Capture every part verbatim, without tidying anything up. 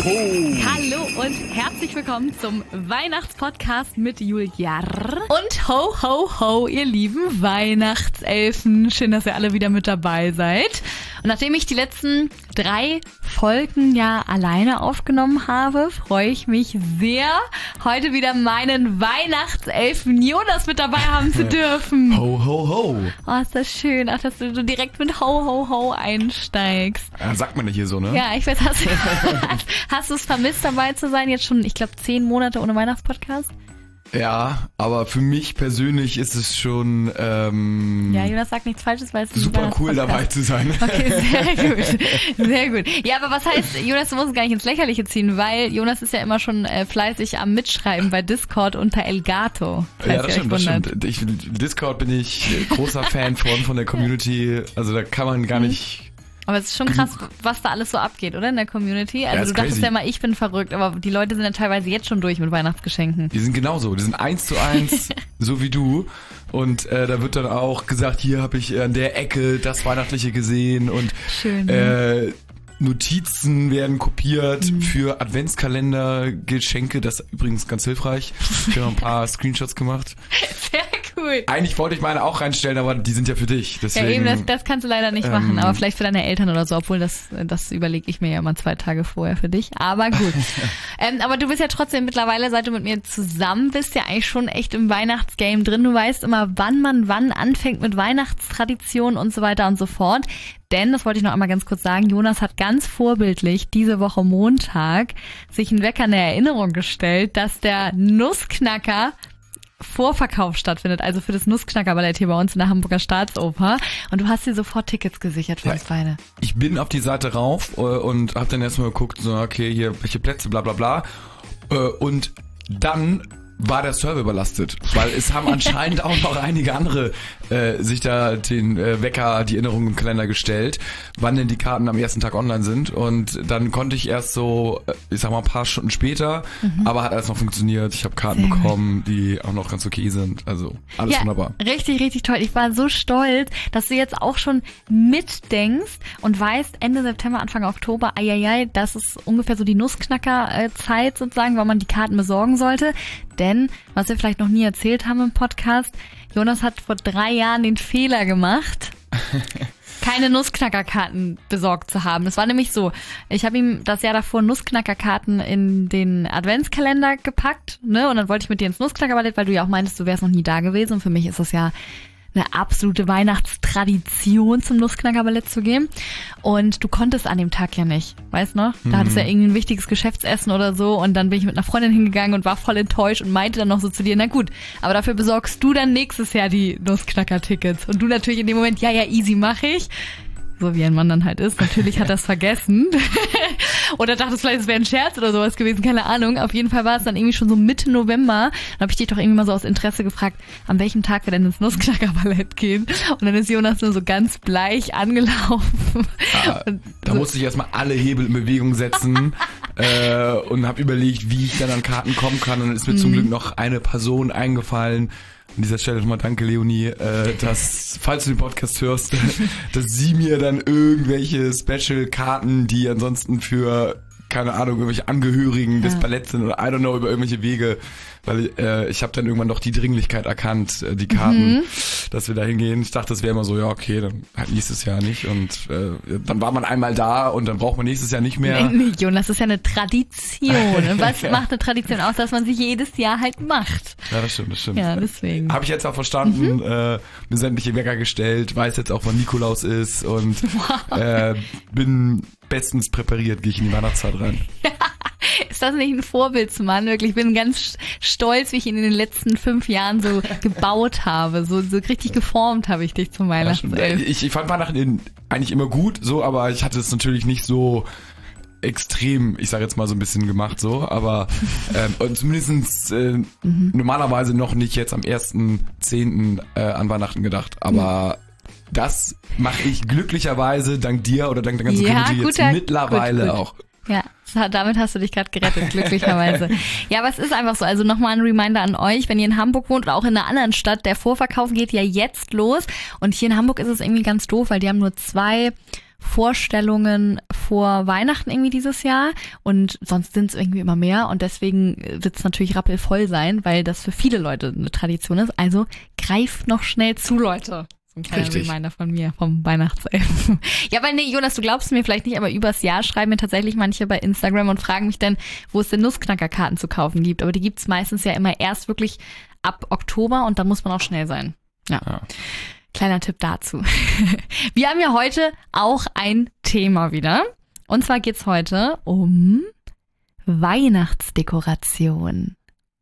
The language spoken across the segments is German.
ho. Hallo und herzlich willkommen zum Weihnachtspodcast mit Julia. Und ho, ho, ho, ihr lieben Weihnachtselfen. Schön, dass ihr alle wieder mit dabei seid. Und nachdem ich die letzten drei Folgen ja alleine aufgenommen habe, freue ich mich sehr, heute wieder meinen Weihnachtselfen Jonas mit dabei haben zu dürfen. Ho, ho, ho. Oh, ist das schön, auch dass du direkt mit ho, ho, ho einsteigst. Ja, sagt man ja hier so, ne? Ja, ich weiß, hast, hast du es vermisst, dabei zu sein? Jetzt schon, ich glaube, zehn Monate ohne Weihnachtspodcast? Ja, aber für mich persönlich ist es schon ähm, ja, Jonas sagt nichts Falsches, weil es super cool dabei zu sein. Okay, sehr gut, sehr gut. Ja, aber was heißt, Jonas, du musst es gar nicht ins Lächerliche ziehen, weil Jonas ist ja immer schon äh, fleißig am Mitschreiben bei Discord unter Elgato. Ja, das stimmt, das stimmt. Ich, Discord bin ich großer Fan von, von der Community. Also da kann man gar nicht... Aber es ist schon krass, was da alles so abgeht, oder? In der Community. Also ja, du dachtest crazy. ja mal, ich bin verrückt, aber die Leute sind ja teilweise jetzt schon durch mit Weihnachtsgeschenken. Die sind genauso, die sind eins zu eins, so wie du. Und äh, da wird dann auch gesagt, hier habe ich an der Ecke das Weihnachtliche gesehen und Schön, äh, Notizen werden kopiert mhm. für Adventskalender, Geschenke, das ist übrigens ganz hilfreich. Ich habe ein paar Screenshots gemacht. Sehr cool. Eigentlich wollte ich meine auch reinstellen, aber die sind ja für dich. Deswegen, ja eben, das, das kannst du leider nicht ähm, machen, aber vielleicht für deine Eltern oder so, obwohl das das überlege ich mir ja immer zwei Tage vorher für dich, aber gut. ähm, aber du bist ja trotzdem mittlerweile, seit du mit mir zusammen bist, ja eigentlich schon echt im Weihnachtsgame drin. Du weißt immer, wann man wann anfängt mit Weihnachtstraditionen und so weiter und so fort. Denn, das wollte ich noch einmal ganz kurz sagen, Jonas hat ganz vorbildlich diese Woche Montag sich einen Wecker in der Erinnerung gestellt, dass der Nussknacker Vorverkauf stattfindet, also für das Nussknacker-Ballett hier bei uns in der Hamburger Staatsoper. Und du hast dir sofort Tickets gesichert für ja, uns beide. Ich bin auf die Seite rauf und habe dann erstmal geguckt, so okay, hier welche Plätze, bla bla bla. Und dann war der Server überlastet, weil es haben anscheinend auch noch einige andere äh, sich da den äh, Wecker, die Erinnerungen im Kalender gestellt, wann denn die Karten am ersten Tag online sind, und dann konnte ich erst so, ich sag mal ein paar Stunden später, mhm. aber hat alles noch funktioniert, ich habe Karten Sehr bekommen, die auch noch ganz okay sind, also alles ja, wunderbar. Richtig, richtig toll. Ich war so stolz, dass du jetzt auch schon mitdenkst und weißt, Ende September, Anfang Oktober, eieiei, das ist ungefähr so die Nussknacker-Zeit sozusagen, wann man die Karten besorgen sollte. Denn, was wir vielleicht noch nie erzählt haben im Podcast, Jonas hat vor drei Jahren den Fehler gemacht, keine Nussknackerkarten besorgt zu haben. Es war nämlich so, ich habe ihm das Jahr davor Nussknackerkarten in den Adventskalender gepackt, ne? Und dann wollte ich mit dir ins Nussknackerballett, weil du ja auch meintest, du wärst noch nie da gewesen. Und für mich ist das ja eine absolute Weihnachtstradition, zum Nussknackerballett zu gehen. Und du konntest an dem Tag ja nicht, weißt du noch? Da mhm. hattest du ja irgendwie ein wichtiges Geschäftsessen oder so, und dann bin ich mit einer Freundin hingegangen und war voll enttäuscht und meinte dann noch so zu dir, na gut, aber dafür besorgst du dann nächstes Jahr die Nussknacker-Tickets. Und du natürlich in dem Moment, ja, ja, easy, mache ich. So wie ein Mann dann halt ist. Natürlich hat er es vergessen. Oder dachte es vielleicht, es wäre ein Scherz oder sowas gewesen, keine Ahnung. Auf jeden Fall war es dann irgendwie schon so Mitte November. Dann habe ich dich doch irgendwie mal so aus Interesse gefragt, an welchem Tag wir denn ins Nussknackerballett gehen. Und dann ist Jonas nur so ganz bleich angelaufen. Ah, da so. musste ich erstmal alle Hebel in Bewegung setzen äh, und habe überlegt, wie ich dann an Karten kommen kann. Und dann ist mir mhm. zum Glück noch eine Person eingefallen. An dieser Stelle nochmal danke, Leonie, äh, dass, falls du den Podcast hörst, dass sie mir dann irgendwelche Special-Karten, die ansonsten für, keine Ahnung, irgendwelche Angehörigen des Balletts sind oder I don't know, über irgendwelche Wege, weil äh, ich habe dann irgendwann doch die Dringlichkeit erkannt, äh, die Karten, mhm. dass wir da hingehen. Ich dachte, das wäre immer so, ja okay, dann halt nächstes Jahr nicht, und äh, dann war man einmal da und dann braucht man nächstes Jahr nicht mehr. Nee, nee, Jonas, das ist ja eine Tradition. Und was macht eine Tradition aus, dass man sie jedes Jahr halt macht? Ja, das stimmt, das stimmt. Ja, deswegen. Habe ich jetzt auch verstanden, mhm. äh, mir sämtliche Wecker gestellt, weiß jetzt auch, wann Nikolaus ist, und wow. äh, bin bestens präpariert, gehe ich in die Weihnachtszeit rein. Ist das nicht ein Vorbildsmann? Wirklich, ich bin ganz stolz, wie ich ihn in den letzten fünf Jahren so gebaut habe. So, so richtig geformt habe ich dich zum Weihnachtself. Ja, ich, ich fand Weihnachten eigentlich immer gut, so, aber ich hatte es natürlich nicht so extrem, ich sage jetzt mal so ein bisschen gemacht, so, aber ähm, zumindest äh, mhm. normalerweise noch nicht jetzt am ersten zehnten äh, an Weihnachten gedacht, aber mhm. das mache ich glücklicherweise dank dir oder dank der ganzen ja, Community guter, jetzt mittlerweile gut, gut. auch. Ja, damit hast du dich gerade gerettet, glücklicherweise. Ja, aber es ist einfach so, also nochmal ein Reminder an euch, wenn ihr in Hamburg wohnt oder auch in einer anderen Stadt, der Vorverkauf geht ja jetzt los, und hier in Hamburg ist es irgendwie ganz doof, weil die haben nur zwei Vorstellungen vor Weihnachten irgendwie dieses Jahr und sonst sind es irgendwie immer mehr und deswegen wird es natürlich rappelvoll sein, weil das für viele Leute eine Tradition ist. Also greift noch schnell zu, Leute. So ein kleiner Richtig. Reminder von mir, vom Weihnachtselfen. Ja, weil nee, Jonas, du glaubst mir vielleicht nicht, aber übers Jahr schreiben mir tatsächlich manche bei Instagram und fragen mich dann, wo es denn Nussknackerkarten zu kaufen gibt. Aber die gibt's meistens ja immer erst wirklich ab Oktober und dann muss man auch schnell sein. Ja. Ja. Kleiner Tipp dazu. Wir haben ja heute auch ein Thema wieder. Und zwar geht's heute um Weihnachtsdekoration.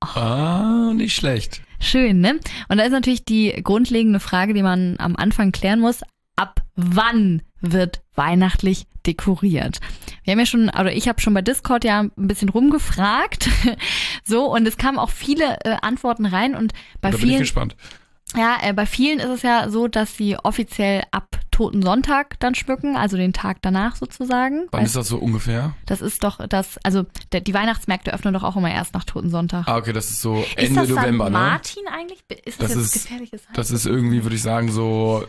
Ah, nicht schlecht. Schön, ne? Und da ist natürlich die grundlegende Frage, die man am Anfang klären muss. Ab wann wird weihnachtlich dekoriert? Wir haben ja schon, oder ich habe schon bei Discord ja ein bisschen rumgefragt. So, und es kamen auch viele äh, Antworten rein und bei Da bin vielen. ich gespannt. Ja, äh, bei vielen ist es ja so, dass sie offiziell ab Totensonntag dann schmücken, also den Tag danach sozusagen. Wann Weil ist das so ungefähr? das ist doch das, also der, die Weihnachtsmärkte öffnen doch auch immer erst nach Totensonntag. Ah, okay, das ist so ist Ende das November, Sankt ne? Martin eigentlich? Ist das, Das jetzt ist- gefährliches Halbwissen? Das ist irgendwie, würde ich sagen, so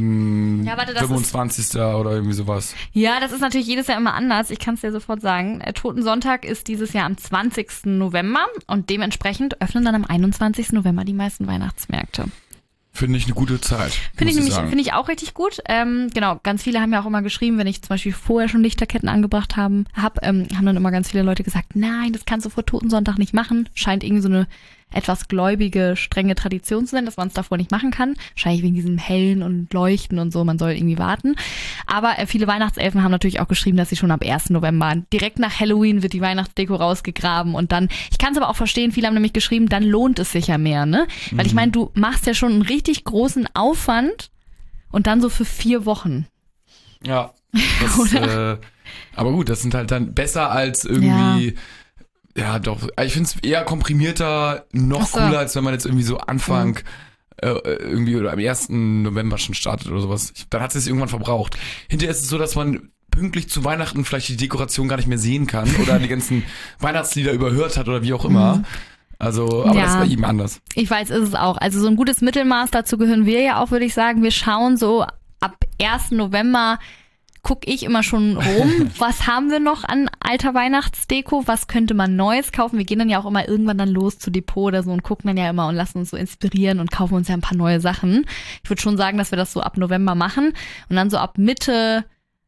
mh, Ja, warte, das ist- fünfundzwanzigsten oder irgendwie sowas. Ja, das ist natürlich jedes Jahr immer anders. Ich kann es dir sofort sagen. Äh, Totensonntag ist dieses Jahr am zwanzigsten November und dementsprechend öffnen dann am einundzwanzigsten November die meisten Weihnachtsmärkte. Finde ich eine gute Zeit. Finde ich muss nämlich, sagen. finde ich auch richtig gut. Ähm, genau, ganz viele haben ja auch immer geschrieben, wenn ich zum Beispiel vorher schon Lichterketten angebracht haben, hab, ähm, haben dann immer ganz viele Leute gesagt, nein, das kannst du vor Totensonntag nicht machen. Scheint irgendwie so eine etwas gläubige, strenge Tradition zu sein, dass man es davor nicht machen kann. Wahrscheinlich wegen diesem Hellen und Leuchten und so, man soll irgendwie warten. Aber äh, viele Weihnachtselfen haben natürlich auch geschrieben, dass sie schon ab ersten November, direkt nach Halloween wird die Weihnachtsdeko rausgegraben und dann, ich kann es aber auch verstehen, viele haben nämlich geschrieben, dann lohnt es sich ja mehr, ne? Weil ich meine, du machst ja schon einen richtig großen Aufwand und dann so für vier Wochen. Ja. Das, äh, aber gut, das sind halt dann besser als irgendwie. Ja, doch. Ich finde es eher komprimierter, noch Ach so. cooler, als wenn man jetzt irgendwie so Anfang äh, irgendwie oder am ersten November schon startet oder sowas. Ich, dann hat es sich irgendwann verbraucht. Hinterher ist es so, dass man pünktlich zu Weihnachten vielleicht die Dekoration gar nicht mehr sehen kann oder die ganzen Weihnachtslieder überhört hat oder wie auch immer. Also, aber Ja. das ist bei ihm anders. Ich weiß, ist es auch. Also so ein gutes Mittelmaß, dazu gehören wir ja auch, würde ich sagen. Wir schauen so ab ersten November, gucke ich immer schon rum, was haben wir noch an alter Weihnachtsdeko, was könnte man Neues kaufen. Wir gehen dann ja auch immer irgendwann dann los zu Depot oder so und gucken dann ja immer und lassen uns so inspirieren und kaufen uns ja ein paar neue Sachen. Ich würde schon sagen, dass wir das so ab November machen und dann so ab Mitte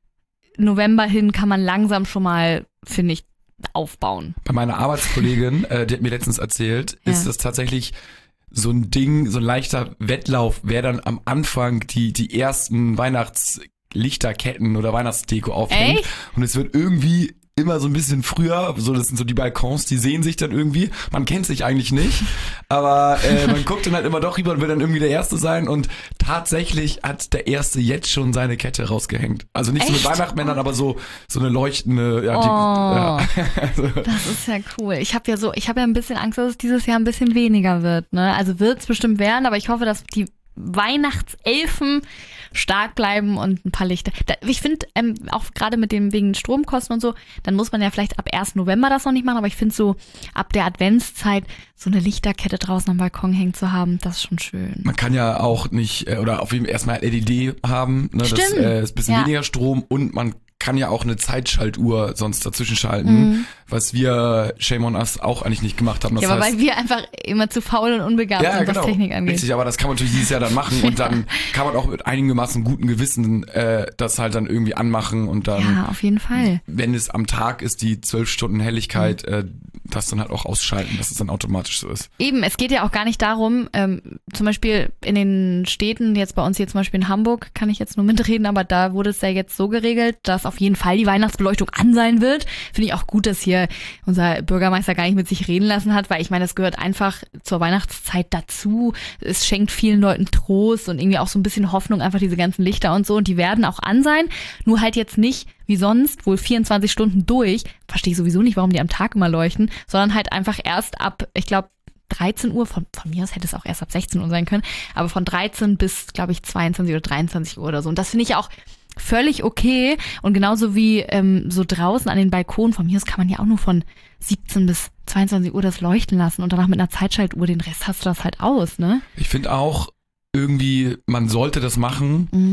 November hin kann man langsam schon mal, finde ich, aufbauen. Bei meiner Arbeitskollegin, äh, die hat mir letztens erzählt, Ja. ist das tatsächlich so ein Ding, so ein leichter Wettlauf, wer dann am Anfang die, die ersten Weihnachtslichterketten oder Weihnachtsdeko aufhängt. Echt? Und es wird irgendwie immer so ein bisschen früher, so das sind so die Balkons, die sehen sich dann irgendwie, man kennt sich eigentlich nicht, aber äh, man guckt dann halt immer doch rüber und will dann irgendwie der Erste sein und tatsächlich hat der Erste jetzt schon seine Kette rausgehängt. Also nicht so mit Echt? Weihnachtsmännern, aber so so eine leuchtende, ja, die, Oh. ja. Also, Das ist ja cool. Ich habe ja so, ich habe ja ein bisschen Angst, dass es dieses Jahr ein bisschen weniger wird. Ne? Also wird es bestimmt werden, aber ich hoffe, dass die Weihnachtselfen stark bleiben und ein paar Lichter. Da, ich finde, ähm, auch gerade mit dem wegen Stromkosten und so, dann muss man ja vielleicht ab ersten November das noch nicht machen, aber ich finde so ab der Adventszeit so eine Lichterkette draußen am Balkon hängen zu haben, das ist schon schön. man kann ja auch nicht, äh, oder auf jeden Fall erstmal L E D haben, ne, das Stimmt. äh, ist ein bisschen Ja. weniger Strom und man kann ja auch eine Zeitschaltuhr sonst dazwischen schalten, Mhm. was wir, shame on us, auch eigentlich nicht gemacht haben. Das Ja, aber heißt, weil wir einfach immer zu faul und unbegabt ja, sind, genau, was Technik angeht. richtig, aber das kann man natürlich dieses Jahr dann machen und dann kann man auch mit einigermaßen gutem Gewissen äh, das halt dann irgendwie anmachen und dann, Ja, auf jeden Fall. wenn es am Tag ist, die zwölf Stunden Helligkeit, äh, das dann halt auch ausschalten, dass es dann automatisch so ist. Eben, es geht ja auch gar nicht darum, ähm, zum Beispiel in den Städten, jetzt bei uns hier zum Beispiel in Hamburg, kann ich jetzt nur mitreden, aber da wurde es ja jetzt so geregelt, dass auf jeden Fall die Weihnachtsbeleuchtung an sein wird. Finde ich auch gut, dass hier unser Bürgermeister gar nicht mit sich reden lassen hat, weil ich meine, es gehört einfach zur Weihnachtszeit dazu. Es schenkt vielen Leuten Trost und irgendwie auch so ein bisschen Hoffnung, einfach diese ganzen Lichter und so. Und die werden auch an sein, nur halt jetzt nicht wie sonst, wohl vierundzwanzig Stunden durch. Verstehe ich sowieso nicht, warum die am Tag immer leuchten, sondern halt einfach erst ab, ich glaube, dreizehn Uhr, von, von mir aus hätte es auch erst ab sechzehn Uhr sein können, aber von dreizehn bis, glaube ich, zweiundzwanzig oder dreiundzwanzig Uhr oder so. Und das finde ich auch völlig okay. Und genauso wie ähm, so draußen an den Balkonen, von mir aus kann man ja auch nur von siebzehn bis zweiundzwanzig Uhr das leuchten lassen und danach mit einer Zeitschaltuhr, den Rest hast du das halt aus, ne? Ich finde auch, irgendwie, man sollte das machen, Mhm.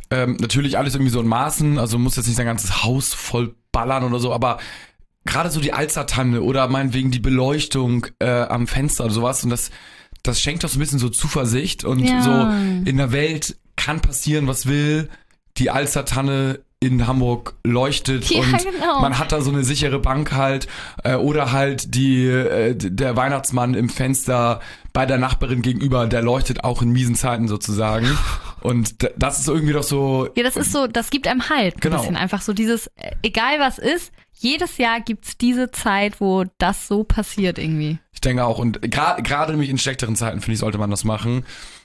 Ähm, natürlich alles irgendwie so in Maßen, also muss jetzt nicht sein ganzes Haus voll ballern oder so, aber gerade so die Alstertanne oder meinetwegen die Beleuchtung äh, am Fenster oder sowas und das, das schenkt doch so ein bisschen so Zuversicht und Ja. so in der Welt kann passieren, was will, die Alstertanne in Hamburg leuchtet Ja, und genau. man hat da so eine sichere Bank halt äh, oder halt die äh, der Weihnachtsmann im Fenster bei der Nachbarin gegenüber, der leuchtet auch in miesen Zeiten sozusagen und d- das ist irgendwie doch so Ja, das ist so, das gibt einem halt ein Genau. bisschen einfach so dieses, äh, egal was ist, jedes Jahr gibt's diese Zeit, wo das so passiert irgendwie. Ich denke auch. Und gra- gerade nämlich in schlechteren Zeiten, finde ich, sollte man das machen.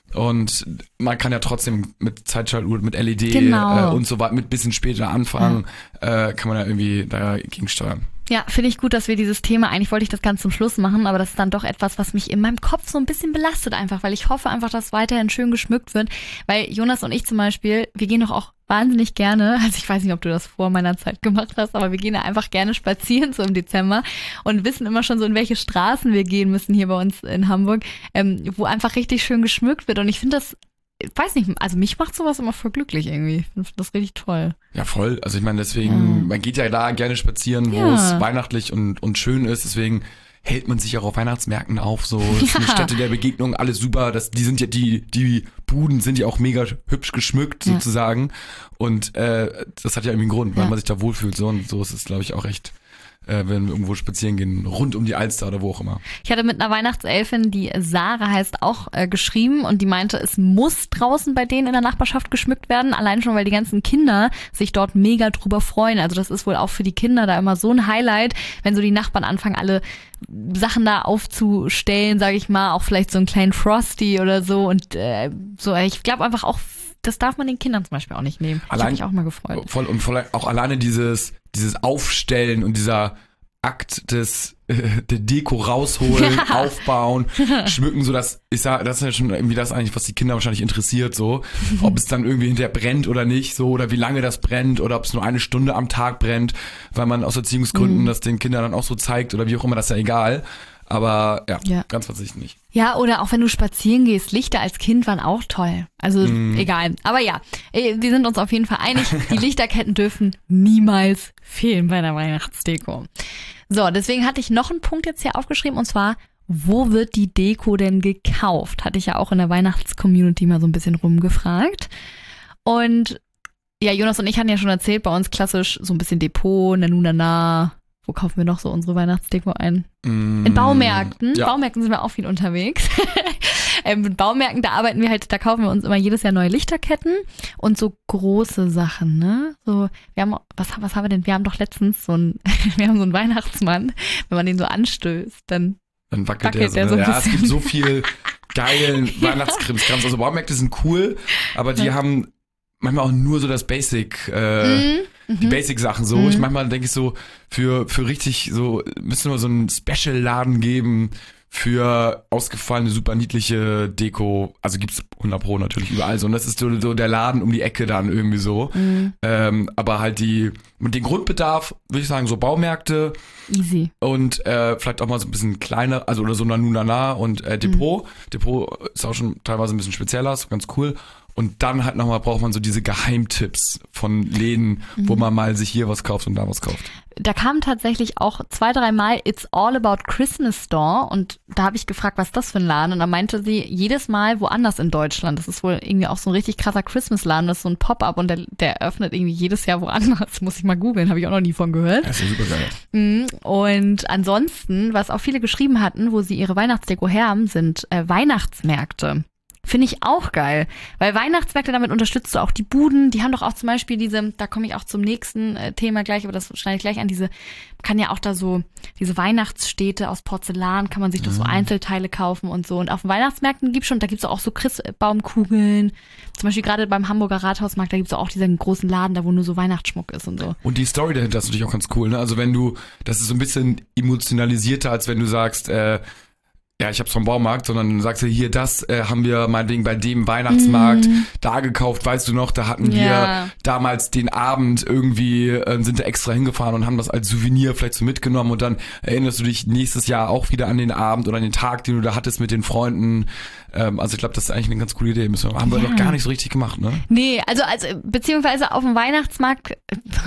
Und man kann ja trotzdem mit Zeitschaltuhr, mit L E D Genau. äh, und so weiter, mit bisschen später anfangen, äh, kann man ja irgendwie dagegen steuern. Ja, finde ich gut, dass wir dieses Thema, eigentlich wollte ich das ganz zum Schluss machen, aber das ist dann doch etwas, was mich in meinem Kopf so ein bisschen belastet einfach, weil ich hoffe einfach, dass weiterhin schön geschmückt wird, weil Jonas und ich zum Beispiel, wir gehen doch auch wahnsinnig gerne, also ich weiß nicht, ob du das vor meiner Zeit gemacht hast, aber wir gehen ja einfach gerne spazieren so im Dezember und wissen immer schon so, in welche Straßen wir gehen müssen hier bei uns in Hamburg, ähm, wo einfach richtig schön geschmückt wird und ich finde das, ich weiß nicht, also mich macht sowas immer voll glücklich irgendwie, ich finde das richtig toll. Ja, voll. Also ich meine, deswegen, Ja. man geht ja da gerne spazieren, wo Ja. es weihnachtlich und, und schön ist. Deswegen hält man sich auch auf Weihnachtsmärkten auf. So, das ist eine Ja. Stätte der Begegnung, alles super. Das, die sind ja, die, die Buden sind ja auch mega hübsch geschmückt Ja. sozusagen. Und äh, das hat ja irgendwie einen Grund, weil Ja. man sich da wohlfühlt. So und so ist es, glaube ich, auch echt, äh, wenn wir irgendwo spazieren gehen, rund um die Alster oder wo auch immer. Ich hatte mit einer Weihnachtselfin, die Sarah heißt, auch äh, geschrieben und die meinte, es muss draußen bei denen in der Nachbarschaft geschmückt werden, allein schon, weil die ganzen Kinder sich dort mega drüber freuen. Also das ist wohl auch für die Kinder da immer so ein Highlight, wenn so die Nachbarn anfangen, alle Sachen da aufzustellen, sage ich mal, auch vielleicht so einen kleinen Frosty oder so und äh, so. Ich glaube einfach auch, das darf man den Kindern zum Beispiel auch nicht nehmen. Ich habe Allein- mich auch mal gefreut. Voll und voll, auch alleine dieses, dieses Aufstellen und dieser Akt des äh, der Deko rausholen, Ja. aufbauen, schmücken, so dass ich sag, das ist ja schon irgendwie das eigentlich, was die Kinder wahrscheinlich interessiert, so, ob es dann irgendwie hinterher brennt oder nicht, so, oder wie lange das brennt oder ob es nur eine Stunde am Tag brennt, weil man aus Erziehungsgründen Mhm. das den Kindern dann auch so zeigt oder wie auch immer, das ist ja egal. Aber ja, Ja. ganz verzichten nicht. Ja, oder auch wenn du spazieren gehst, Lichter als Kind waren auch toll. Also Mm. egal. Aber ja, äh, wir sind uns auf jeden Fall einig, die Lichterketten dürfen niemals fehlen bei der Weihnachtsdeko. So, deswegen hatte ich noch einen Punkt jetzt hier aufgeschrieben und zwar, wo wird die Deko denn gekauft? Hatte ich ja auch in der Weihnachtscommunity mal so ein bisschen rumgefragt. Und ja, Jonas und ich hatten ja schon erzählt, bei uns klassisch so ein bisschen Depot, Nanu Nana. Wo kaufen wir noch so unsere Weihnachtsdeko ein? In Baumärkten. Ja. Baumärkten sind wir auch viel unterwegs. ähm, mit Baumärkten, da arbeiten wir halt, da kaufen wir uns immer jedes Jahr neue Lichterketten und so große Sachen, ne? So, wir haben, was, was haben wir denn? Wir haben doch letztens so einen, wir haben so einen Weihnachtsmann, wenn man den so anstößt, dann, Dann wackelt, wackelt der so. der Ne? so ein Ja, es bisschen. gibt so viel geilen Weihnachtskrimskrams. Also Baumärkte sind cool, aber die Ja. haben manchmal auch nur so das Basic, äh, Mhm. die Basic-Sachen so. Mhm. Ich manchmal denke ich so, für, für richtig so, müssen wir so einen Special-Laden geben für ausgefallene, super niedliche Deko. Also gibt's hundert Pro natürlich überall so. Und das ist so, so der Laden um die Ecke dann irgendwie so. Mhm. Ähm, aber halt die, mit dem Grundbedarf, würde ich sagen, so Baumärkte Easy. und äh, vielleicht auch mal so ein bisschen kleiner, also oder so Nanu Nana und äh, Depot. Mhm. Depot ist auch schon teilweise ein bisschen spezieller, ist ganz cool. Und dann halt nochmal braucht man so diese Geheimtipps von Läden, Mhm. wo man mal sich hier was kauft und da was kauft. Da kam tatsächlich auch zwei, dreimal It's All About Christmas Store und da habe ich gefragt, was ist das für ein Laden? Und da meinte sie, jedes Mal woanders in Deutschland. Das ist wohl irgendwie auch so ein richtig krasser Christmas-Laden, das ist so ein Pop-up und der, der öffnet irgendwie jedes Jahr woanders. Muss ich mal googeln, habe ich auch noch nie von gehört. Das ist ja super geil. Mhm. Und ansonsten, was auch viele geschrieben hatten, wo sie ihre Weihnachtsdeko her haben, sind äh, Weihnachtsmärkte. Finde ich auch geil, weil Weihnachtsmärkte, damit unterstützt du auch die Buden, die haben doch auch zum Beispiel diese, da komme ich auch zum nächsten äh, Thema gleich, aber das schneide ich gleich an, diese, man kann ja auch da so, diese Weihnachtsstädte aus Porzellan, kann man sich doch so Einzelteile kaufen und so und auf den Weihnachtsmärkten gibt's schon, da gibt's auch so Christbaumkugeln, zum Beispiel gerade beim Hamburger Rathausmarkt, da gibt's auch diesen großen Laden, da wo nur so Weihnachtsschmuck ist und so. Und die Story dahinter ist natürlich auch ganz cool, ne? Also wenn du, das ist so ein bisschen emotionalisierter, als wenn du sagst, äh, ja, ich hab's vom Baumarkt, sondern dann sagst du, hier, das äh, haben wir meinetwegen bei dem Weihnachtsmarkt mm. da gekauft, weißt du noch, da hatten ja. wir damals den Abend irgendwie, äh, sind da extra hingefahren und haben das als Souvenir vielleicht so mitgenommen und dann erinnerst du dich nächstes Jahr auch wieder an den Abend oder an den Tag, den du da hattest mit den Freunden. Ähm, also ich glaube, das ist eigentlich eine ganz coole Idee. Müssen wir, haben wir ja. noch gar nicht so richtig gemacht, ne? Nee, also, also beziehungsweise auf dem Weihnachtsmarkt,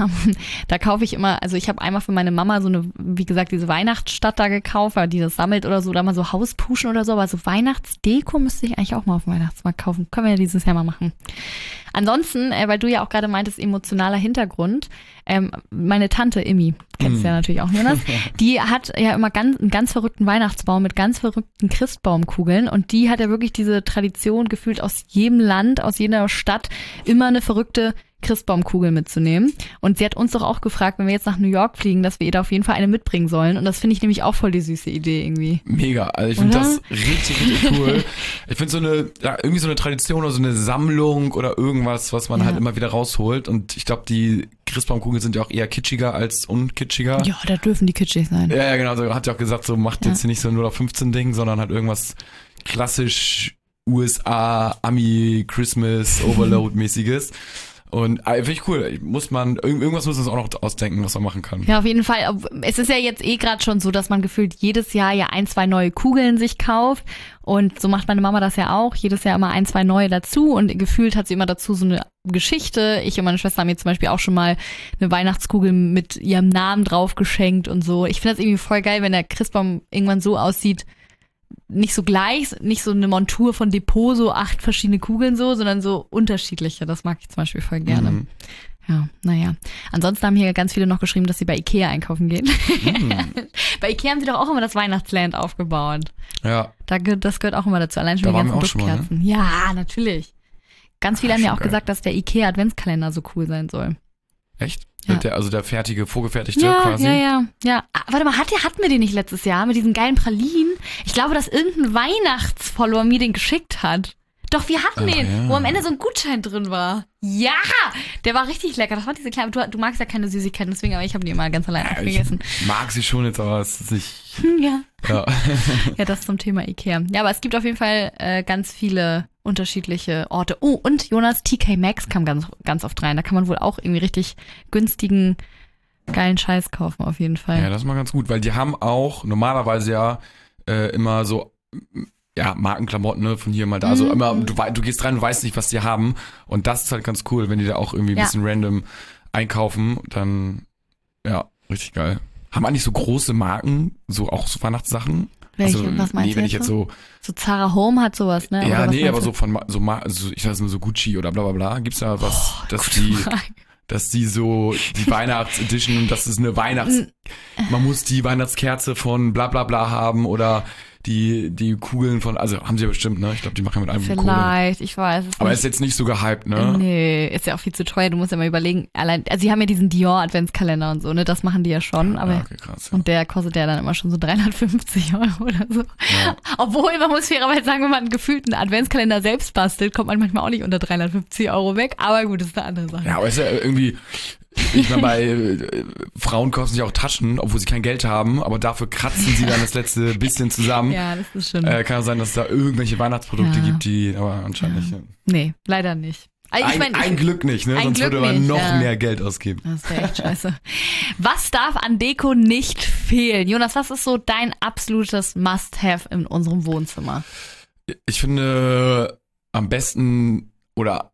da kaufe ich immer, also ich habe einmal für meine Mama so eine, wie gesagt, diese Weihnachtsstadt da gekauft, weil die das sammelt oder so, da mal so Hauspuschen oder so, aber so Weihnachtsdeko müsste ich eigentlich auch mal auf dem Weihnachtsmarkt kaufen. Können wir ja dieses Jahr mal machen. Ansonsten, äh, weil du ja auch gerade meintest, emotionaler Hintergrund, ähm, meine Tante Immi, kennst du mm. ja natürlich auch, Jonas, die hat ja immer ganz, einen ganz verrückten Weihnachtsbaum mit ganz verrückten Christbaumkugeln und die hat ja wirklich diese Tradition gefühlt aus jedem Land, aus jeder Stadt immer eine verrückte Christbaumkugel mitzunehmen. Und sie hat uns doch auch gefragt, wenn wir jetzt nach New York fliegen, dass wir ihr da auf jeden Fall eine mitbringen sollen. Und das finde ich nämlich auch voll die süße Idee irgendwie. Mega. Also ich finde das richtig, richtig cool. Ich finde so eine, ja, irgendwie so eine Tradition oder so eine Sammlung oder irgendwas, was man ja. halt immer wieder rausholt. Und ich glaube, die Christbaumkugeln sind ja auch eher kitschiger als unkitschiger. Ja, da dürfen die kitschig sein. Ja, ja, genau. So hat ja auch gesagt, so macht ja. jetzt hier nicht so ein null auf fünfzehn Ding, sondern halt irgendwas klassisch U S A, Ami, Christmas, Overload-mäßiges. Und äh, finde ich cool. Muss man, irgendwas müssen wir uns auch noch ausdenken, was man machen kann. Ja, auf jeden Fall. Es ist ja jetzt eh gerade schon so, dass man gefühlt jedes Jahr ja ein, zwei neue Kugeln sich kauft. Und so macht meine Mama das ja auch. Jedes Jahr immer ein, zwei neue dazu. Und gefühlt hat sie immer dazu so eine Geschichte. Ich und meine Schwester haben mir zum Beispiel auch schon mal eine Weihnachtskugel mit ihrem Namen drauf geschenkt und so. Ich finde das irgendwie voll geil, wenn der Christbaum irgendwann so aussieht, nicht so gleich, nicht so eine Montur von Depot, so acht verschiedene Kugeln so, sondern so unterschiedliche. Das mag ich zum Beispiel voll gerne. Mhm. Ja, naja. Ansonsten haben hier ganz viele noch geschrieben, dass sie bei Ikea einkaufen gehen. Mhm. Bei Ikea haben sie doch auch immer das Weihnachtsland aufgebaut. Ja. Da, das gehört auch immer dazu, allein schon da die ganzen Duftkerzen. Ne? Ja, natürlich. Ganz viele Ach, haben ja auch geil. gesagt, dass der Ikea Adventskalender so cool sein soll. Echt? Ja. Der, also der fertige, vorgefertigte ja, quasi? Ja, ja, ja. Ah, warte mal, hat der, hatten wir den nicht letztes Jahr mit diesen geilen Pralinen? Ich glaube, dass irgendein Weihnachtsfollower mir den geschickt hat. Doch, wir hatten Ach, den, ja. wo am Ende so ein Gutschein drin war. Ja, der war richtig lecker. Das war diese kleine, du, du magst ja keine Süßigkeiten, deswegen, aber ich habe die immer ganz allein ja, gegessen. Ich mag sie schon jetzt, aber es ist nicht... Ja. Ja. Ja, das zum Thema Ikea. Ja, aber es gibt auf jeden Fall äh, ganz viele unterschiedliche Orte. Oh, und Jonas, T K Maxx kam ganz, ganz oft rein. Da kann man wohl auch irgendwie richtig günstigen, geilen Scheiß kaufen, auf jeden Fall. Ja, das ist mal ganz gut, weil die haben auch normalerweise ja äh, immer so... ja, Markenklamotten, ne, von hier mal da. Also mhm. immer, du, du gehst rein und weißt nicht, was die haben. Und das ist halt ganz cool, wenn die da auch irgendwie ein ja. bisschen random einkaufen. Dann, ja, richtig geil. Haben eigentlich so große Marken, so auch so Weihnachtssachen? Welche? Also, was meinst nee, du wenn jetzt ich jetzt so... So Zara Home hat sowas, ne? Ja, oder nee, aber so von, so, so ich weiß nicht, so Gucci oder bla bla bla. Gibt's da was, oh, dass die... Frage. Dass die so, die Weihnachtsedition und das ist eine Weihnachts... Man muss die Weihnachtskerze von bla bla bla haben oder die die Kugeln von... Also haben sie ja bestimmt, ne? Ich glaube, die machen ja mit einem Vielleicht, Kohle. Vielleicht, ich weiß es Aber nicht. ist jetzt nicht so gehypt, ne? Nee, ist ja auch viel zu teuer. Du musst ja mal überlegen, allein... Also sie haben ja diesen Dior-Adventskalender und so, ne? Das machen die ja schon. Aber ja, okay, krass. Ja. Und der kostet ja dann immer schon so dreihundertfünfzig Euro oder so. Ja. Obwohl, man muss fairerweise sagen, wenn man einen gefühlten Adventskalender selbst bastelt, kommt man manchmal auch nicht unter dreihundertfünfzig Euro weg. Aber gut, das ist eine andere Sache. Ja, aber ist ja irgendwie... Ich meine, bei äh, Frauen kosten sich auch Taschen, obwohl sie kein Geld haben, aber dafür kratzen sie dann das letzte bisschen zusammen. Ja, das ist schon. Äh, kann ja sein, dass es da irgendwelche Weihnachtsprodukte ja. gibt, die aber anscheinend ja. nicht. Nee, leider nicht. Also ein, ich mein, ein ich, Glück nicht, ne? Sonst Glück würde man nicht, noch ja. mehr Geld ausgeben. Das wäre echt scheiße. Was darf an Deko nicht fehlen? Jonas, was ist so dein absolutes Must-Have in unserem Wohnzimmer? Ich finde am besten oder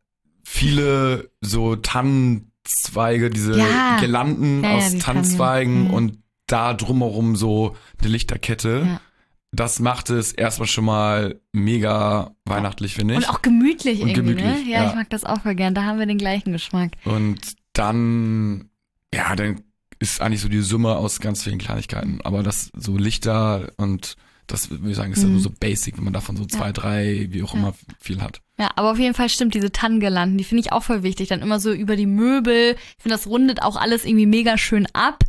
viele so Tannen Zweige, diese ja. Girlanden ja, ja, aus Tannenzweigen mhm. und da drumherum so eine Lichterkette. Ja. Das macht es erstmal schon mal mega weihnachtlich, finde ich. Und auch gemütlich und irgendwie, gemütlich, ne? Ja, ja, ich mag das auch voll gern. Da haben wir den gleichen Geschmack. Und dann, ja, dann ist eigentlich so die Summe aus ganz vielen Kleinigkeiten. Aber das so Lichter und das, würde ich sagen, ist ja mhm. so basic, wenn man davon so zwei, ja. drei, wie auch ja. immer viel hat. Ja, aber auf jeden Fall stimmt, diese Tannengirlanden, die finde ich auch voll wichtig. Dann immer so über die Möbel. Ich finde, das rundet auch alles irgendwie mega schön ab.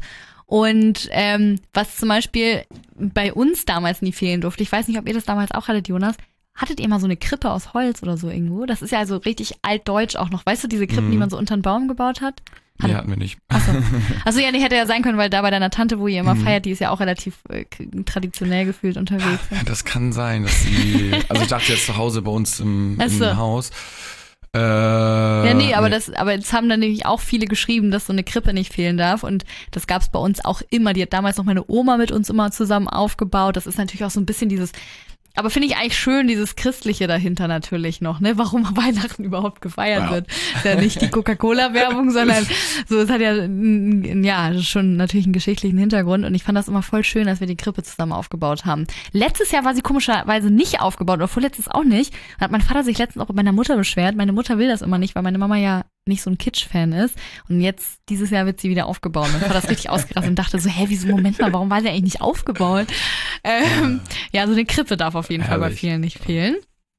Und ähm, was zum Beispiel bei uns damals nie fehlen durfte, ich weiß nicht, ob ihr das damals auch hattet, Jonas, hattet ihr mal so eine Krippe aus Holz oder so irgendwo? Das ist ja also richtig altdeutsch auch noch. Weißt du, diese Krippen, mhm. die man so unter den Baum gebaut hat? Nee, hatten wir nicht. Achso. Achso, ja, die hätte ja sein können, weil da bei deiner Tante, wo ihr immer mhm. feiert, die ist ja auch relativ äh, traditionell gefühlt unterwegs. Ja, das kann sein, dass sie, also ich dachte jetzt zu Hause bei uns im, Achso. im Haus. Äh, ja, nee, aber nee. das, aber jetzt haben dann nämlich auch viele geschrieben, dass so eine Krippe nicht fehlen darf und das gab's bei uns auch immer. Die hat damals noch meine Oma mit uns immer zusammen aufgebaut. Das ist natürlich auch so ein bisschen dieses, aber finde ich eigentlich schön, dieses Christliche dahinter natürlich noch, ne? Warum Weihnachten überhaupt gefeiert ja. wird. Ist ja nicht die Coca-Cola-Werbung, sondern so, es hat ja, ja, schon natürlich einen geschichtlichen Hintergrund und ich fand das immer voll schön, dass wir die Krippe zusammen aufgebaut haben. Letztes Jahr war sie komischerweise nicht aufgebaut oder vorletztes auch nicht. Da hat mein Vater sich letztens auch mit meiner Mutter beschwert. Meine Mutter will das immer nicht, weil meine Mama ja nicht so ein Kitsch-Fan ist. Und jetzt, dieses Jahr wird sie wieder aufgebaut. Mein Vater ist richtig ausgerastet und dachte so, hä, wieso, Moment mal, warum war sie eigentlich nicht aufgebaut? Ähm, ja, so eine Krippe darf auf jeden Herrlich. Fall bei vielen nicht fehlen.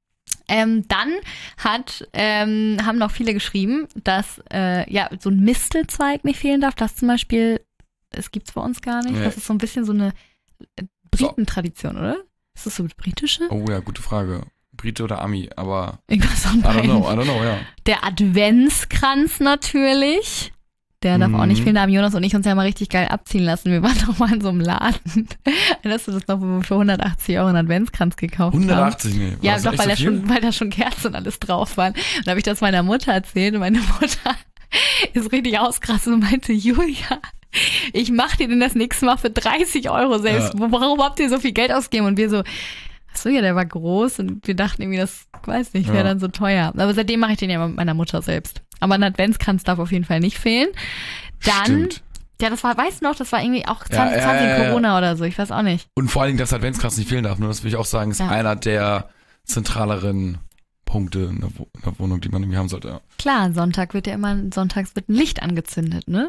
Ähm, dann hat, ähm, haben noch viele geschrieben, dass äh, ja so ein Mistelzweig nicht fehlen darf. Das zum Beispiel, das gibt's bei uns gar nicht. Nee. Das ist so ein bisschen so eine Britentradition, oder? Ist das so britische? Oh ja, gute Frage. Brite oder Ami, aber irgendwas I don't know, I don't know, ja. Der Adventskranz natürlich. Der darf mhm. auch nicht fehlen. Da haben Jonas und ich uns ja mal richtig geil abziehen lassen. Wir waren doch mal in so einem Laden. Erinnerst du das noch, wo wir für hundertachtzig Euro einen Adventskranz gekauft hundertachtzig, haben? Nee. Ja, doch, weil da, schon, weil da schon Kerzen und alles drauf waren. Und da habe ich das meiner Mutter erzählt und meine Mutter ist richtig ausgerastet und meinte, Julia, ich mach dir denn das nächste Mal für dreißig Euro selbst. Ja. Warum habt ihr so viel Geld ausgegeben? Und wir so, ach so, ja, der war groß und wir dachten irgendwie, das, weiß nicht, wäre ja. dann so teuer. Aber seitdem mache ich den ja mit meiner Mutter selbst. Aber ein Adventskranz darf auf jeden Fall nicht fehlen. Dann, Stimmt. ja, das war, weißt du noch, das war irgendwie auch zwanzig zwanzig ja, ja, ja. Corona oder so, ich weiß auch nicht. Und vor allen Dingen, dass Adventskranz nicht fehlen darf, nur das will ich auch sagen, ist ja. einer der zentraleren Punkte in der, Wo- in der Wohnung, die man irgendwie haben sollte. Ja. Klar, Sonntag wird ja immer, sonntags wird ein Licht angezündet, ne?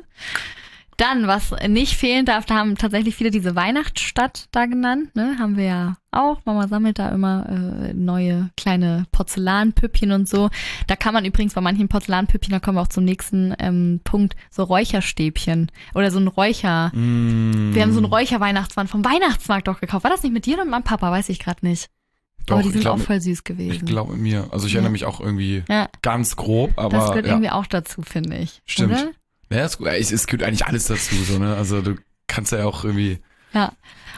Dann, was nicht fehlen darf, da haben tatsächlich viele diese Weihnachtsstadt da genannt, ne? Haben wir ja auch. Mama sammelt da immer äh, neue kleine Porzellanpüppchen und so. Da kann man übrigens bei manchen Porzellanpüppchen, da kommen wir auch zum nächsten ähm, Punkt, so Räucherstäbchen oder so ein Räucher. Mm. Wir haben so einen Räucherweihnachtsmann vom Weihnachtsmarkt doch gekauft. War das nicht mit dir oder mit meinem Papa? Weiß ich gerade nicht. Doch, aber die sind glaub, auch voll süß gewesen. Ich glaube mit mir. Also ich ja. erinnere mich auch irgendwie ja. ganz grob, aber das gehört ja. irgendwie auch dazu, finde ich. Stimmt. Oder? Ja, ist gut. Es, es gehört eigentlich alles dazu, so, ne? Also du kannst ja auch irgendwie. Ja.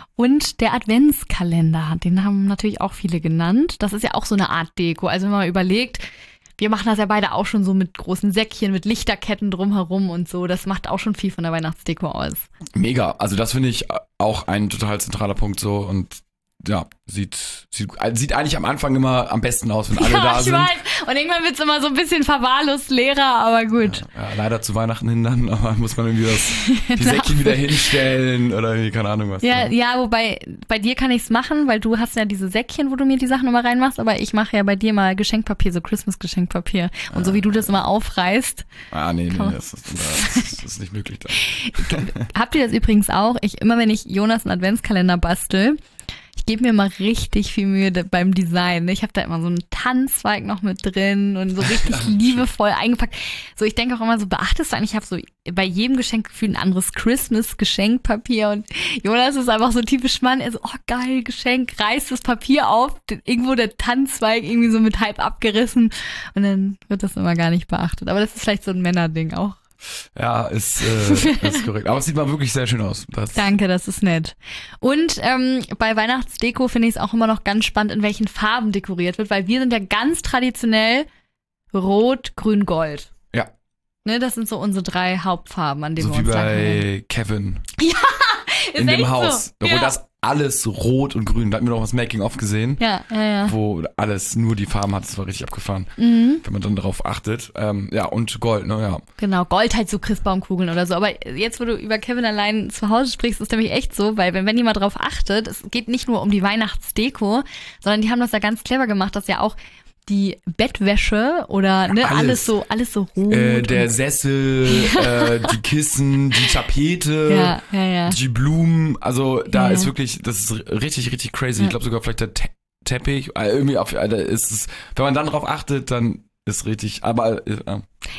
Und der Adventskalender, den haben natürlich auch viele genannt. Das ist ja auch so eine Art Deko. Also wenn man mal überlegt, wir machen das ja beide auch schon so mit großen Säckchen, mit Lichterketten drumherum und so. Das macht auch schon viel von der Weihnachtsdeko aus. Mega. Also das finde ich auch ein total zentraler Punkt so und ja, sieht, sieht, sieht eigentlich am Anfang immer am besten aus, wenn alle ja, da ich sind. Weiß. Und irgendwann wird's immer so ein bisschen verwahrlost leerer, aber gut. Ja, ja, leider zu Weihnachten hin dann, aber muss man irgendwie das, die Säckchen wieder hinstellen oder irgendwie, keine Ahnung was. Ja, ja, wobei, bei dir kann ich's machen, weil du hast ja diese Säckchen, wo du mir die Sachen immer reinmachst, aber ich mache ja bei dir mal Geschenkpapier, so Christmas-Geschenkpapier. Und ah, so wie du das immer aufreißt. Ah, nee, nee, das ist, das ist nicht möglich da. Habt ihr das übrigens auch? Ich, immer wenn ich Jonas einen Adventskalender bastel, ich gebe mir mal richtig viel Mühe beim Design. Ich habe da immer so einen Tannenzweig noch mit drin und so richtig liebevoll eingepackt. So, ich denke auch immer so, beachtest du eigentlich, ich habe so bei jedem Geschenkgefühl ein anderes Christmas-Geschenkpapier und Jonas ist einfach so typisch Mann, er so, oh geil, Geschenk, reißt das Papier auf, irgendwo der Tannenzweig irgendwie so mit halb abgerissen und dann wird das immer gar nicht beachtet. Aber das ist vielleicht so ein Männerding auch. Ja, ist, äh, ist korrekt. Aber es sieht mal wirklich sehr schön aus. Das Danke, das ist nett. Und ähm, bei Weihnachtsdeko finde ich es auch immer noch ganz spannend, in welchen Farben dekoriert wird, weil wir sind ja ganz traditionell Rot, Grün, Gold. Ja. Ne, das sind so unsere drei Hauptfarben, an denen so wir uns wie lang bei halten. Kevin. Ja, ist in echt dem Haus. so. Obwohl ja. das alles rot und grün. Da hatten wir noch was Making-of gesehen. Ja, ja, ja. Wo alles nur die Farben hat. Das war richtig abgefahren. Mhm. Wenn man dann darauf achtet. Ähm, ja, und Gold, ne, ja. Genau, Gold halt so Christbaumkugeln oder so. Aber jetzt, wo du über Kevin allein zu Hause sprichst, ist nämlich echt so, weil wenn, wenn jemand drauf achtet, es geht nicht nur um die Weihnachtsdeko, sondern die haben das ja ganz clever gemacht, dass ja auch die Bettwäsche oder ne, alles, alles so alles so rot. Äh, der Sessel, äh, die Kissen, die Tapete, ja, ja, ja. die Blumen. Also da ja. ist wirklich, das ist richtig, richtig crazy. Ja. Ich glaube sogar vielleicht der Te- Teppich. Äh, irgendwie auf, äh, ist es, wenn man dann drauf achtet, dann ist richtig. Aber äh,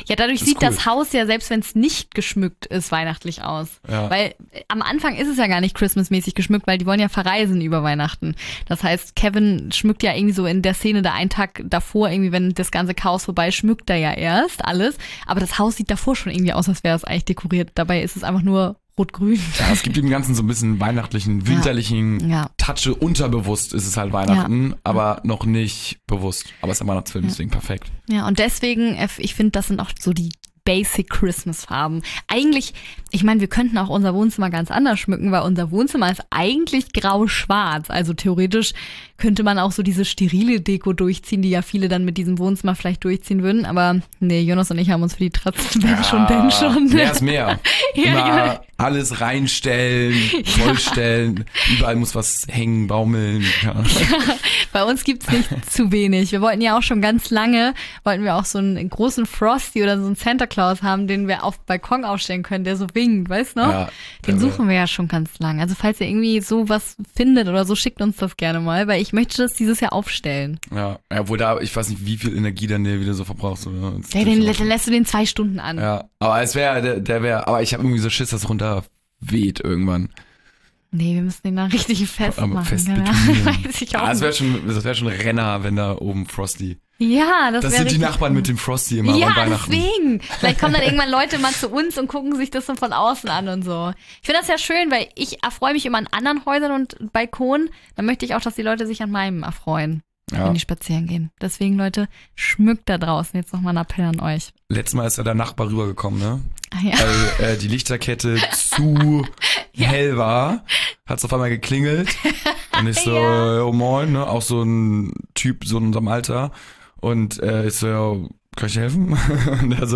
Ja, dadurch ist sieht cool. das Haus ja, selbst wenn es nicht geschmückt ist, weihnachtlich aus. Ja. Weil äh, am Anfang ist es ja gar nicht Christmas-mäßig geschmückt, weil die wollen ja verreisen über Weihnachten. Das heißt, Kevin schmückt ja irgendwie so in der Szene da einen Tag davor, irgendwie, wenn das ganze Chaos vorbei ist, schmückt er ja erst alles. Aber das Haus sieht davor schon irgendwie aus, als wäre es eigentlich dekoriert. Dabei ist es einfach nur rot-grün. Ja, es gibt dem Ganzen so ein bisschen weihnachtlichen, winterlichen Ja. Touch. Unterbewusst ist es halt Weihnachten, aber noch nicht bewusst. Aber es ist ein Weihnachtsfilm, deswegen perfekt. Ja, und deswegen, äh, ich finde, das sind auch so die Basic Christmas Farben. Eigentlich, ich meine, wir könnten auch unser Wohnzimmer ganz anders schmücken, weil unser Wohnzimmer ist eigentlich grau-schwarz. Also theoretisch könnte man auch so diese sterile Deko durchziehen, die ja viele dann mit diesem Wohnzimmer vielleicht durchziehen würden. Aber nee, Jonas und ich haben uns für die Tratzen ja, schon denn schon. Mehr ist mehr. Ja, Immer ja. alles reinstellen, vollstellen. Überall muss was hängen, baumeln. Ja. Bei uns gibt's nicht zu wenig. Wir wollten ja auch schon ganz lange, wollten wir auch so einen großen Frosty oder so einen Santa Claus haben, den wir auf dem Balkon aufstellen können, der so winkt, weißt du noch? Ja, den der suchen wir ja schon ganz lange. Also falls ihr irgendwie sowas findet oder so, schickt uns das gerne mal, weil ich möchte das dieses Jahr aufstellen. Ja, obwohl da, ich weiß nicht, wie viel Energie dann der wieder so verbrauchst. Oder? Ja, den, dann lässt du den zwei Stunden an. Ja, aber es wäre, der, der wäre, aber ich habe irgendwie so Schiss, dass es runter weht irgendwann. Nee, wir müssen den dann richtig festmachen. Fest ja. Weiß ich auch ah, das wäre nicht. schon, das wäre schon Renner, wenn da oben Frosty. Ja, das, Das wäre sind die richtig Nachbarn cool. mit dem Frosty immer Ja, an Weihnachten. deswegen. Vielleicht kommen dann irgendwann Leute mal zu uns und gucken sich das so von außen an und so. Ich finde das ja schön, weil ich erfreue mich immer an anderen Häusern und Balkonen. Dann möchte ich auch, dass die Leute sich an meinem erfreuen, Ja. wenn die spazieren gehen. Deswegen, Leute, schmückt da draußen. Jetzt nochmal ein Appell an euch. Letztes Mal ist ja der Nachbar rübergekommen, ne? Ah, ja. Weil äh, die Lichterkette zu hell war, hat's auf einmal geklingelt. Und ich so, Ja. oh moin, ne? Auch so ein Typ, so in unserem Alter. Und äh, ich so, ja, kann ich dir helfen? Und er so,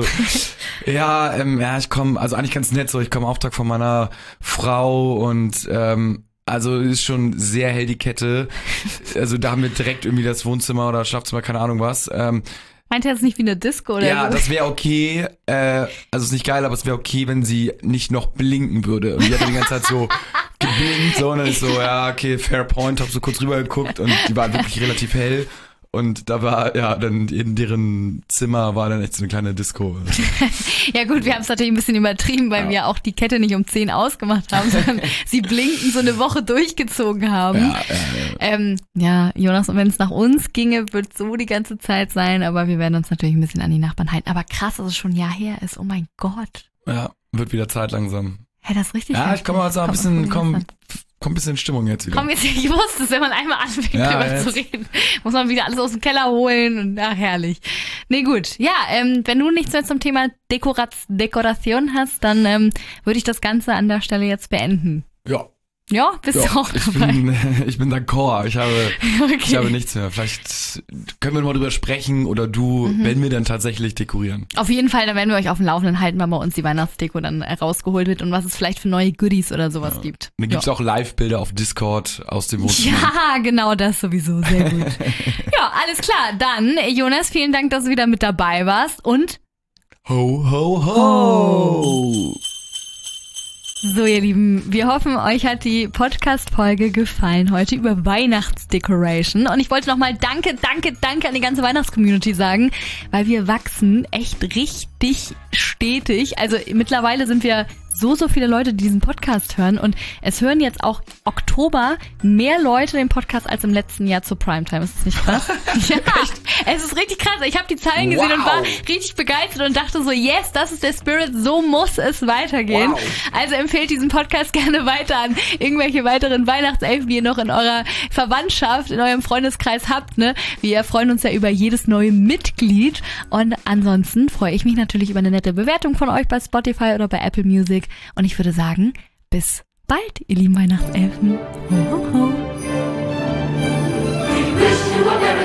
ja, ähm, ja, ich komme, also eigentlich ganz nett so, ich komme Auftrag von meiner Frau und ähm, also ist schon sehr hell die Kette. Also da haben wir direkt irgendwie das Wohnzimmer oder Schlafzimmer, keine Ahnung was. Ähm, Meint ihr jetzt nicht wie eine Disco oder ja, so? das wäre okay. Äh, also ist nicht geil, aber es wäre okay, wenn sie nicht noch blinken würde. Und die hat die ganze Zeit so geblinkt, so, und dann ist so, ja, okay, fair point, hab so kurz rüber geguckt und die war wirklich relativ hell. Und da war, ja, dann in deren Zimmer war dann echt so eine kleine Disco. Ja gut, wir haben es natürlich ein bisschen übertrieben, weil Ja. wir auch die Kette nicht um zehn ausgemacht haben, sondern sie blinken so eine Woche durchgezogen haben. Ja, ja, ja. Ähm, ja, Jonas, und wenn es nach uns ginge, wird es so die ganze Zeit sein, aber wir werden uns natürlich ein bisschen an die Nachbarn halten. Aber krass, dass es schon ein Jahr her ist. Oh mein Gott. Ja, wird wieder Zeit langsam. Hä, das ist richtig. Ja, ich komme also ein Kommt bisschen, mir komm, voll komm ein bisschen in Stimmung jetzt wieder. Komm jetzt, ich wusste es, wenn man einmal anfängt, Ja, darüber jetzt. zu reden, muss man wieder alles aus dem Keller holen und ach, herrlich. Nee, gut. Ja, ähm, wenn du nichts mehr zum Thema Dekoraz Dekoration hast, dann ähm, würde ich das Ganze an der Stelle jetzt beenden. Ja. Ja, bist Ja, du auch ich dabei? bin, ich bin d'accord. Ich habe, Okay. ich habe nichts mehr. Vielleicht können wir mal drüber sprechen oder du, Mhm. wenn wir dann tatsächlich dekorieren. Auf jeden Fall, dann werden wir euch auf dem Laufenden halten, wann bei uns die Weihnachtsdeko dann äh, rausgeholt wird und was es vielleicht für neue Goodies oder sowas gibt. Dann gibt's ja. auch Live-Bilder auf Discord aus dem Wohnzimmer. Ja, genau das sowieso. Sehr gut. Ja, alles klar. Dann, Jonas, vielen Dank, dass du wieder mit dabei warst und Ho, ho, ho! so, ihr Lieben, wir hoffen, euch hat die Podcast-Folge gefallen heute über Weihnachtsdecoration. Und ich wollte nochmal danke, danke, danke an die ganze Weihnachtscommunity sagen, weil wir wachsen echt richtig stetig. Also mittlerweile sind wir so, so viele Leute, die diesen Podcast hören. Und es hören jetzt auch Oktober mehr Leute den Podcast als im letzten Jahr zur Primetime. Ist das nicht krass? Ja, es ist richtig krass. Ich habe die Zahlen gesehen Wow. und war richtig begeistert und dachte so, yes, das ist der Spirit, so muss es weitergehen. Wow. Also empfehlt diesen Podcast gerne weiter an irgendwelche weiteren Weihnachtselfen, die ihr noch in eurer Verwandtschaft, in eurem Freundeskreis habt. Ne? Wir freuen uns ja über jedes neue Mitglied. Und ansonsten freue ich mich natürlich über eine nette Bewertung von euch bei Spotify oder bei Apple Music. Und ich würde sagen, bis bald, ihr lieben Weihnachtselfen. Ho, ho, ho. Wish you a very